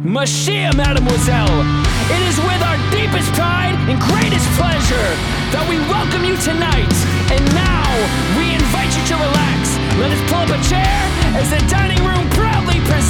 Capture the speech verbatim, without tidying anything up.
Mashiach, mademoiselle, it is with our deepest pride and greatest pleasure that we welcome you tonight. And now, we invite you to relax. Let us pull up a chair as the dining room proudly presents